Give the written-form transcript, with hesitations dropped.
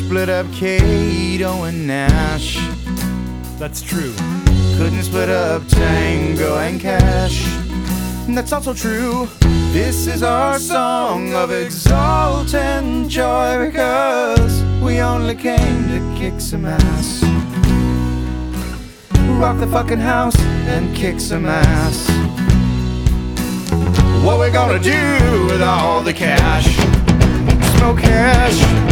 split up Kato and Nash. That's true. Couldn't split up Tango and Cash. That's also true. This is our song of exultant joy, because we only came to kick some ass. Rock the fucking house and kick some ass. What we gonna do with all the cash? Smoke hash.